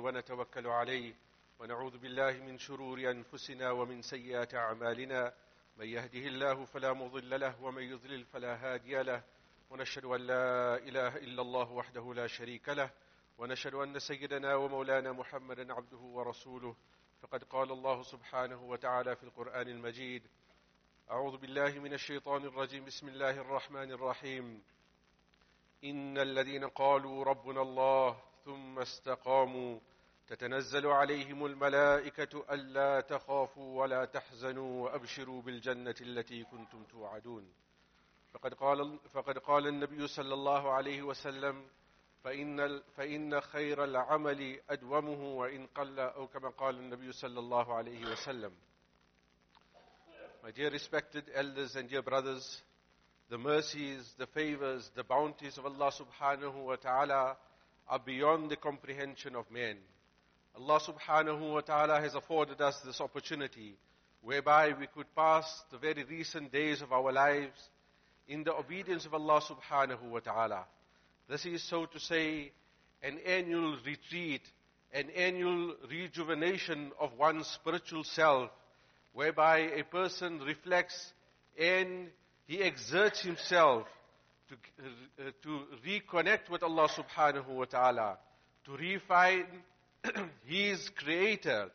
ونتوكل عليه ونعوذ بالله من شرور أنفسنا ومن سيئات أعمالنا من يهده الله فلا مضل له ومن يضلل فلا هادي له ونشهد أن لا إله إلا الله وحده لا شريك له ونشهد أن سيدنا ومولانا محمدا عبده ورسوله فقد قال الله سبحانه وتعالى في القرآن المجيد أعوذ بالله من الشيطان الرجيم بسم الله الرحمن الرحيم إن الذين قالوا ربنا الله ثم استقاموا تتنزل عليهم الملائكة ألا تخافوا ولا تحزنوا وأبشروا بالجنة التي كنتم توعدون فقد قال النبي صلى الله عليه وسلم فإن خير العمل أدومه وإن قل أو كما قال النبي صلى الله عليه وسلم. My dear respected elders and dear brothers, the mercies, the favors, the bounties of Allah subhanahu wa ta'ala are beyond the comprehension of man. Allah subhanahu wa ta'ala has afforded us this opportunity whereby we could pass the very recent days of our lives in the obedience of Allah subhanahu wa ta'ala. This is, so to say, an annual retreat, an annual rejuvenation of one's spiritual self, whereby a person reflects and he exerts himself to reconnect with Allah subhanahu wa ta'ala, to refine his creator,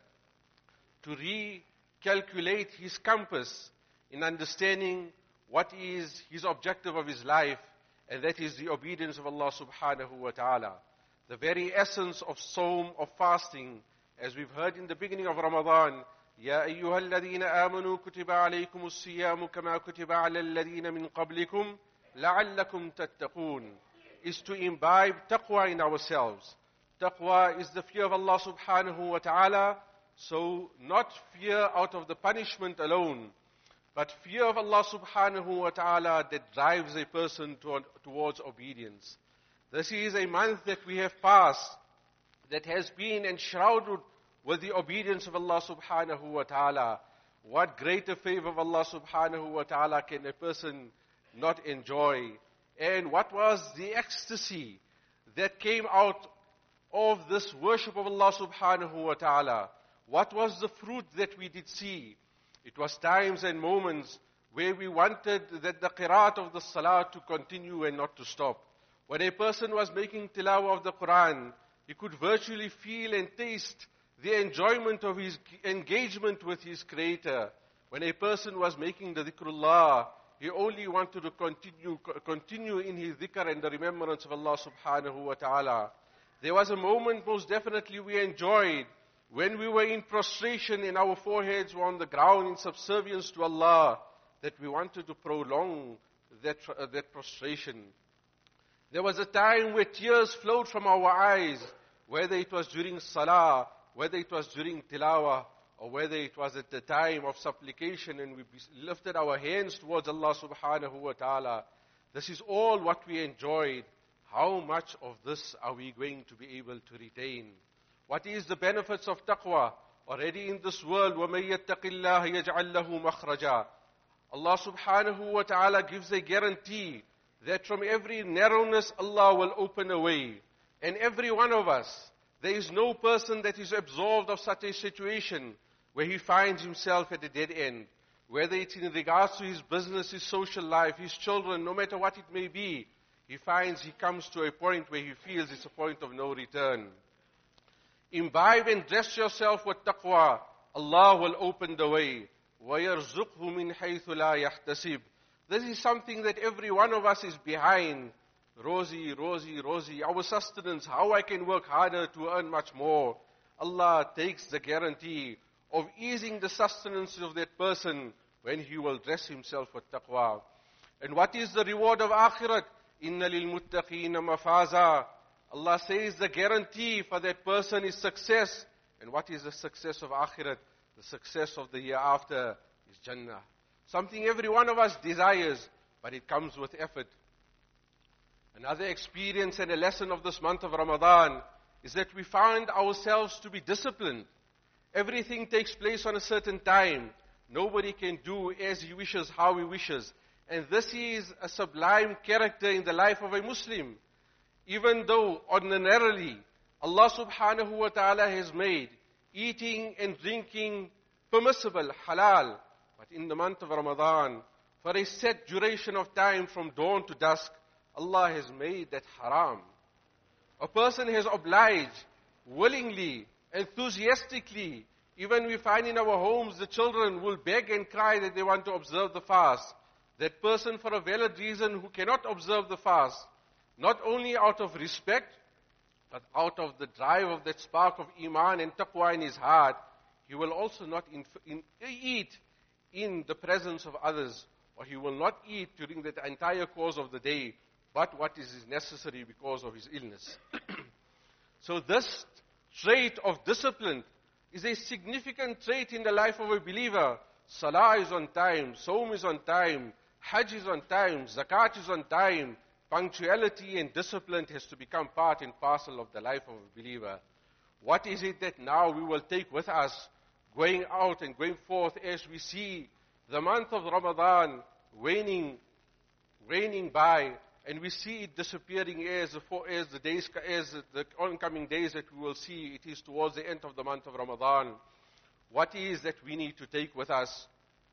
to recalculate his compass in understanding what is his objective of his life, and that is the obedience of Allah subhanahu wa ta'ala. The very essence of Sawm, of fasting, as we've heard in the beginning of Ramadan, يا أيها الذين آمنوا كتب عليكم الصيام كما كتب على الذين من قبلكم لعلكم تتقون, is to imbibe taqwa in ourselves. Taqwa is the fear of Allah subhanahu wa ta'ala, so not fear out of the punishment alone, but fear of Allah subhanahu wa ta'ala that drives a person towards obedience. This is a month that we have passed that has been enshrouded with the obedience of Allah subhanahu wa ta'ala. What greater favor of Allah subhanahu wa ta'ala can a person not enjoy? And what was the ecstasy that came out of this worship of Allah subhanahu wa ta'ala? What was the fruit that we did see? It was times and moments where we wanted that the qiraat of the salah to continue and not to stop. When a person was making tilawah of the Quran, he could virtually feel and taste the enjoyment of his engagement with his creator. When a person was making the dhikrullah, he only wanted to continue in his dhikr and the remembrance of Allah subhanahu wa ta'ala. There was a moment most definitely we enjoyed when we were in prostration and our foreheads were on the ground in subservience to Allah, that we wanted to prolong that prostration. There was a time where tears flowed from our eyes, whether it was during salah, whether it was during tilawah, or whether it was at the time of supplication and we lifted our hands towards Allah subhanahu wa ta'ala. This is all what we enjoyed. How much of this are we going to be able to retain? What is the benefits of taqwa? Already in this world, وَمَن يَتَّقِ اللَّهَ يَجْعَلْ لَهُ مَخْرَجًا. Allah subhanahu wa ta'ala gives a guarantee that from every narrowness Allah will open a way. And every one of us, there is no person that is absolved of such a situation where he finds himself at a dead end. Whether it's in regards to his business, his social life, his children, no matter what it may be, he comes to a point where he feels it's a point of no return. Imbibe and dress yourself with taqwa. Allah will open the way. وَيَرْزُقْهُ مِنْ حَيْثُ لَا يَحْتَسِبْ. This is something that every one of us is behind. Rosie. Our sustenance, how I can work harder to earn much more. Allah takes the guarantee of easing the sustenance of that person when he will dress himself with taqwa. And what is the reward of akhirat? Inna lil-muttaqina mafaza. Allah says the guarantee for that person is success. And what is the success of akhirat? The success of the hereafter is Jannah. Something every one of us desires, but it comes with effort. Another experience and a lesson of this month of Ramadan is that we find ourselves to be disciplined. Everything takes place on a certain time. Nobody can do as he wishes, how he wishes. And this is a sublime character in the life of a Muslim. Even though ordinarily Allah subhanahu wa ta'ala has made eating and drinking permissible, halal. But in the month of Ramadan, for a set duration of time from dawn to dusk, Allah has made that haram. A person has obliged willingly, enthusiastically. Even we find in our homes the children will beg and cry that they want to observe the fast. That person, for a valid reason, who cannot observe the fast, not only out of respect, but out of the drive of that spark of iman and taqwa in his heart, he will also not eat in the presence of others, or he will not eat during the entire course of the day, but what is necessary because of his illness. So this trait of discipline is a significant trait in the life of a believer. Salah is on time, Sawm is on time, Hajj is on time, Zakat is on time. Punctuality and discipline has to become part and parcel of the life of a believer. What is it that now we will take with us going out and going forth as we see the month of Ramadan waning by, and we see it disappearing as the oncoming days that we will see it is towards the end of the month of Ramadan. What is that we need to take with us?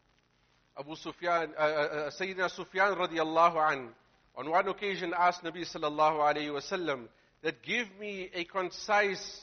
Sayyidina Sufyan radiallahu anhu, on one occasion asked Nabi sallallahu alayhi wasallam that give me a concise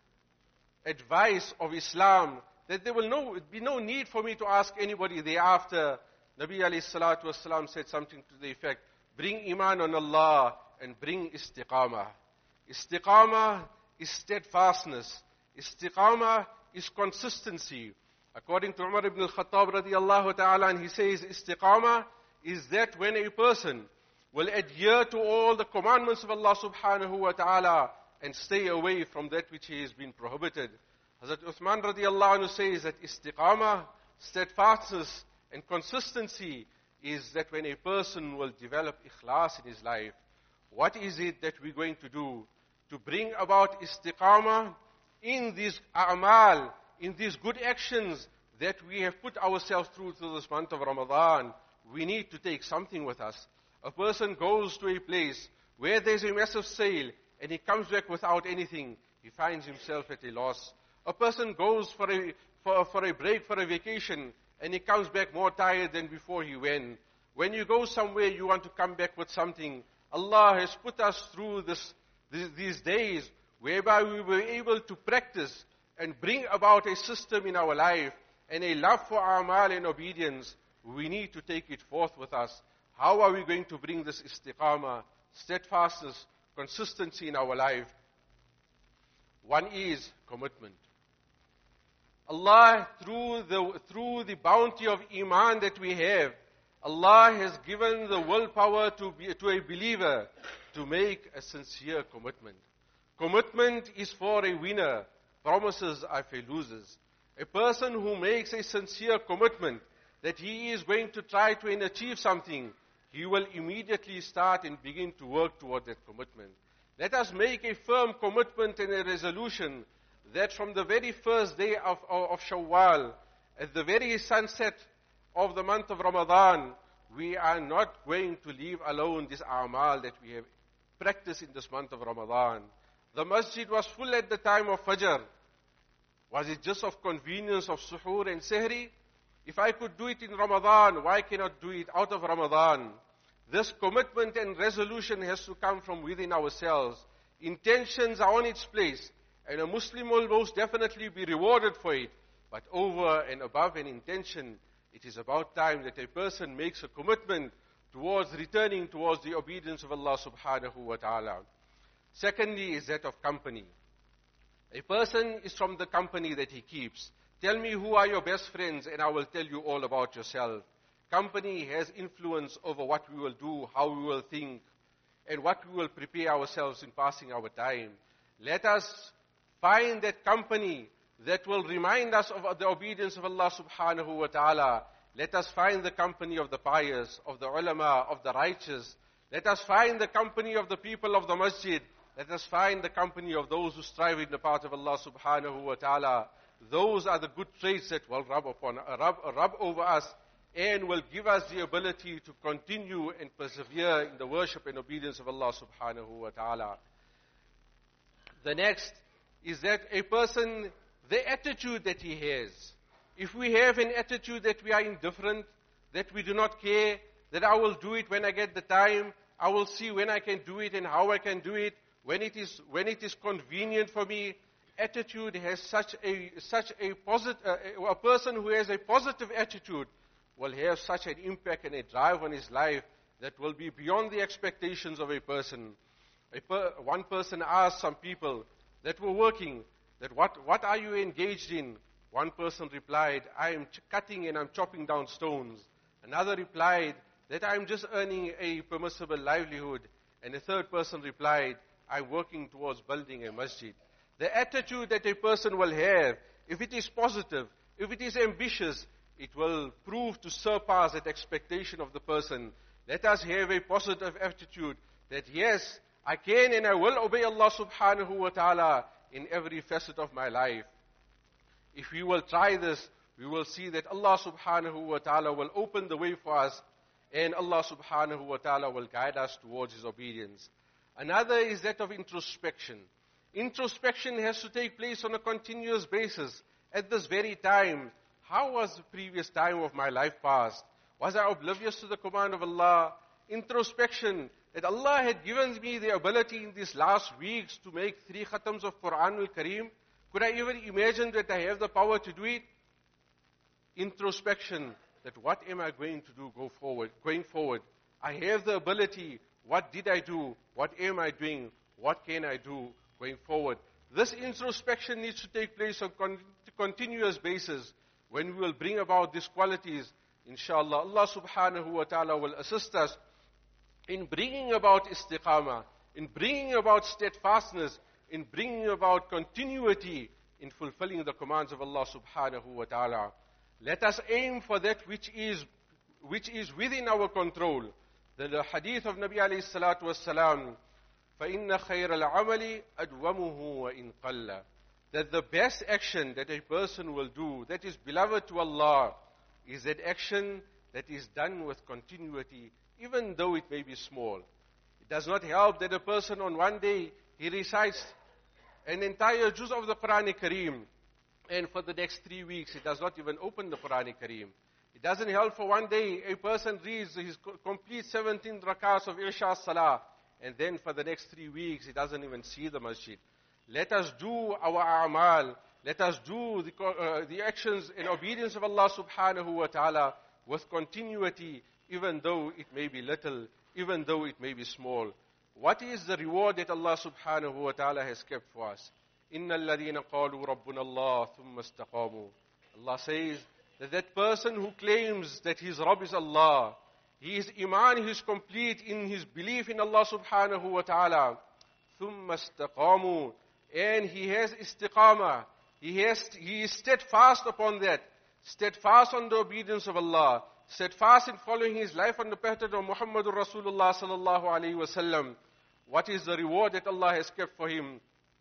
advice of Islam, that there will be no need for me to ask anybody thereafter. Nabi alayhi salatu wasallam said something to the effect, bring iman on Allah and bring istiqamah. Istiqamah is steadfastness. Istiqamah is consistency. According to Umar ibn al-Khattab radiallahu ta'ala, and he says istiqamah is that when a person will adhere to all the commandments of Allah subhanahu wa ta'ala and stay away from that which has been prohibited. Hazrat Uthman radiallahu anhu says that istiqamah, steadfastness and consistency is that when a person will develop ikhlas in his life. What is it that we're going to do to bring about istiqamah in these a'mal, in these good actions that we have put ourselves through this month of Ramadan? We need to take something with us. A person goes to a place where there's a massive sale and he comes back without anything, he finds himself at a loss. A person goes for a break, for a vacation, and he comes back more tired than before he went. When you go somewhere, you want to come back with something. Allah has put us through these days whereby we were able to practice and bring about a system in our life and a love for amal and obedience. We need to take it forth with us. How are we going to bring this istiqamah, steadfastness, consistency in our life? One is commitment. Allah, through the bounty of iman that we have, Allah has given the willpower to a believer to make a sincere commitment. Commitment is for a winner. Promises are for losers. A person who makes a sincere commitment that he is going to try to achieve something, he will immediately start and begin to work toward that commitment. Let us make a firm commitment and a resolution that from the very first day of Shawwal, at the very sunset of the month of Ramadan, we are not going to leave alone this a'mal that we have practiced in this month of Ramadan. The masjid was full at the time of Fajr. Was it just of convenience of suhoor and sehri? If I could do it in Ramadan, why cannot do it out of Ramadan? This commitment and resolution has to come from within ourselves. Intentions are on its place, and a Muslim will most definitely be rewarded for it. But over and above an intention, it is about time that a person makes a commitment towards returning towards the obedience of Allah subhanahu wa ta'ala. Secondly is that of company. A person is from the company that he keeps. Tell me who are your best friends and I will tell you all about yourself. Company has influence over what we will do, how we will think, and what we will prepare ourselves in passing our time. Let us find that company that will remind us of the obedience of Allah subhanahu wa ta'ala. Let us find the company of the pious, of the ulama, of the righteous. Let us find the company of the people of the masjid. Let us find the company of those who strive in the path of Allah subhanahu wa ta'ala. Those are the good traits that will rub over us and will give us the ability to continue and persevere in the worship and obedience of Allah subhanahu wa ta'ala. The next is that a person, the attitude that he has. If we have an attitude that we are indifferent, that we do not care, that I will do it when I get the time, I will see when I can do it and how I can do it, when it is convenient for me. Attitude has such a positive, a person who has a positive attitude will have such an impact and a drive on his life that will be beyond the expectations of a person. One person asked some people that were working, that what are you engaged in? One person replied, I am cutting and I'm chopping down stones. Another replied that I'm just earning a permissible livelihood. And a third person replied, I'm working towards building a masjid. The attitude that a person will have, if it is positive, if it is ambitious, it will prove to surpass that expectation of the person. Let us have a positive attitude that yes, I can and I will obey Allah subhanahu wa ta'ala in every facet of my life. If we will try this, we will see that Allah subhanahu wa ta'ala will open the way for us and Allah subhanahu wa ta'ala will guide us towards His obedience. Another is that of introspection. Introspection has to take place on a continuous basis. At this very time, how was the previous time of my life passed? Was I oblivious to the command of Allah? Introspection, that Allah had given me the ability in these last weeks to make 3 khatams of Quran al-Kareem. Could I even imagine that I have the power to do it? Introspection, that what am I going to do going forward? I have the ability. What did I do? What am I doing? What can I do going forward? This introspection needs to take place on a continuous basis. When we will bring about these qualities, inshallah, Allah subhanahu wa ta'ala will assist us in bringing about istiqamah, in bringing about steadfastness, in bringing about continuity in fulfilling the commands of Allah subhanahu wa ta'ala. Let us aim for that which is within our control. The hadith of Nabi alayhi salatu wassalam, فَإِنَّ خَيْرَ الْعَمَلِ أَدْوَمُهُ وَإِنْ قَلَّ. That the best action that a person will do, that is beloved to Allah, is that action that is done with continuity, even though it may be small. It does not help that a person on one day, he recites an entire juz of the Quran Kareem, and for the next 3 weeks, he does not even open the Quran Kareem. It doesn't help for one day, a person reads his complete 17 rakats of Isha Salah, and then for the next 3 weeks, he doesn't even see the masjid. Let us do our a'mal, let us do the actions in obedience of Allah subhanahu wa ta'ala with continuity, even though it may be little, even though it may be small. What is the reward that Allah subhanahu wa ta'ala has kept for us? إِنَّ الَّذِينَ قَالُوا رَبُّنَا اللَّهُ ثُمَّ اسْتَقَامُوا. Allah says that person who claims that his Rabb is Allah, his iman is complete in his belief in Allah subhanahu wa ta'ala, ثُمَّ اسْتَقَامُوا, and he has istiqamah, he is steadfast upon that, steadfast on the obedience of Allah, steadfast in following his life on the pattern of Muhammadur Rasulullah sallallahu alayhi wa sallam. What is the reward that Allah has kept for him?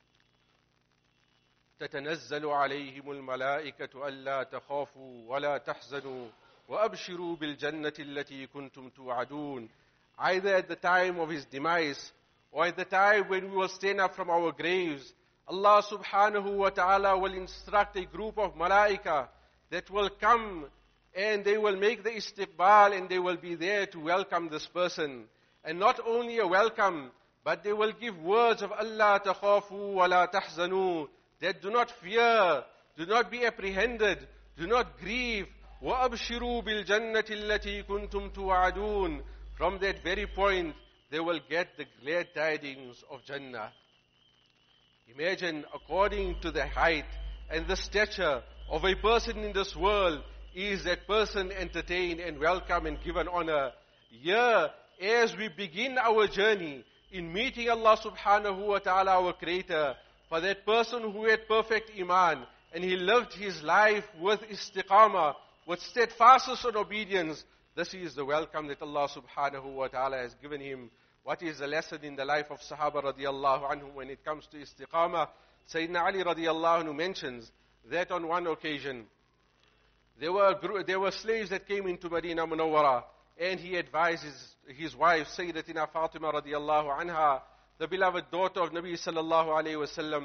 تتنزل عليهم الملائكة ألا تخافوا ولا تحزنوا وأبشروا بالجنة التي كنتم توعدون. Either at the time of his demise or at the time when we will stand up from our graves, Allah subhanahu wa ta'ala will instruct a group of malaika that will come and they will make the istiqbal and they will be there to welcome this person. And not only a welcome, but they will give words of Allah takhafu wa la tahzanu, that do not fear, do not be apprehended, do not grieve. وَأَبْشِرُوا بِالْجَنَّةِ الَّتِي كُنْتُمْ تُوعَدُونَ. From that very point, they will get the glad tidings of Jannah. Imagine, according to the height and the stature of a person in this world, is that person entertained and welcomed and given honor. Here, as we begin our journey in meeting Allah subhanahu wa ta'ala, our Creator, for that person who had perfect iman, and he lived his life with istiqamah, with steadfastness and obedience, this is the welcome that Allah subhanahu wa ta'ala has given him. What is the lesson in the life of Sahaba radiallahu anhu when it comes to istiqamah? Sayyidina Ali radiallahu anhu mentions that on one occasion, there were slaves that came into Medina Munawwara, and he advised his wife, Sayyidatina Fatima radiallahu anha, the beloved daughter of Nabi sallallahu alayhi wasallam,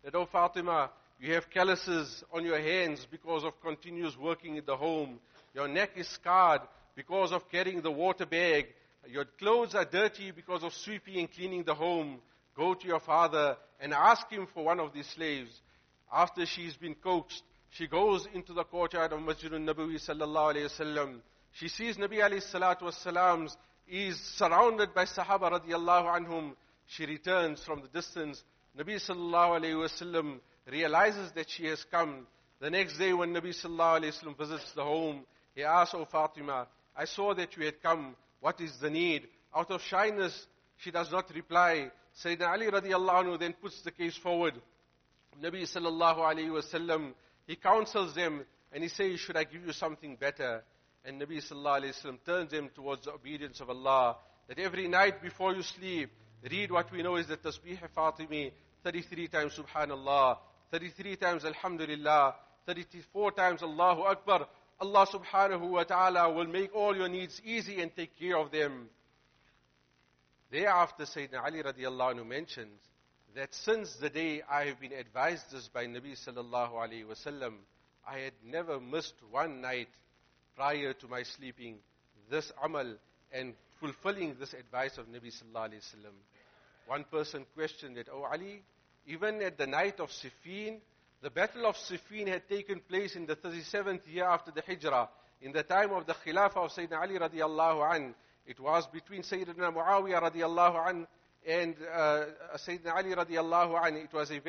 that, "Oh Fatima, you have calluses on your hands because of continuous working in the home. Your neck is scarred because of carrying the water bag. Your clothes are dirty because of sweeping and cleaning the home. Go to your father and ask him for one of these slaves." After she's been coaxed, she goes into the courtyard of Masjid al-Nabawi sallallahu alayhi wasallam. She sees Nabi alayhi salatu wasalam is surrounded by Sahaba radiallahu anhum. She returns from the distance. Nabi sallallahu alayhi wasallam realizes that she has come. The next day when Nabi sallallahu alayhi wasallam visits the home, he asks, "Oh Fatima, I saw that you had come. What is the need?" Out of shyness, she does not reply. Sayyidina Ali radiallahu anhu then puts the case forward. Nabi sallallahu alayhi wasallam, he counsels them and he says, "Should I give you something better?" And Nabi sallallahu alayhi wasallam turns them towards the obedience of Allah. That every night before you sleep, read what we know is the Tasbih Fatimi, 33 times Subhanallah, 33 times Alhamdulillah, 34 times Allahu Akbar. Allah subhanahu wa ta'ala will make all your needs easy and take care of them. Thereafter, Sayyidina Ali radiallahu anhu mentions that since the day I have been advised this by Nabi sallallahu alayhi wasallam, I had never missed one night prior to my sleeping this amal and fulfilling this advice of Nabi sallallahu alayhi wasallam. One person questioned that, "Oh Ali, even at the night of Siffin, the battle of Siffin had taken place in the 37th year after the Hijrah, in the time of the Khilafah of Sayyidina Ali radiallahu an. It was between Sayyidina Muawiyah radiallahu an and Sayyidina Ali radiallahu an. It was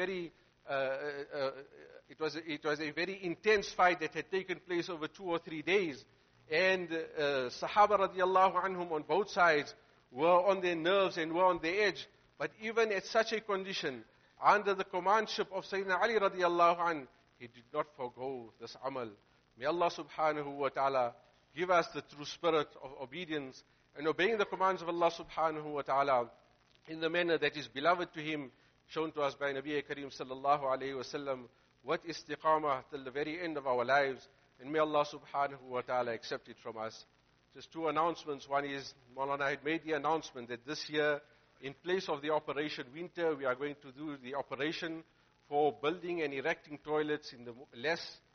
a very intense fight that had taken place over 2 or 3 days. And Sahaba radiallahu anhum on both sides were on their nerves and were on the edge. But even at such a condition, under the commandship of Sayyidina Ali radiallahu an, he did not forego this amal. May Allah subhanahu wa ta'ala give us the true spirit of obedience and obeying the commands of Allah subhanahu wa ta'ala in the manner that is beloved to Him, shown to us by Nabi Kareem sallallahu alayhi wa sallam, with istiqamah till the very end of our lives. And may Allah subhanahu wa ta'ala accept it from us. Just 2 announcements. One is, Maulana had made the announcement that this year, in place of the Operation Winter, we are going to do the operation for building and erecting toilets in the less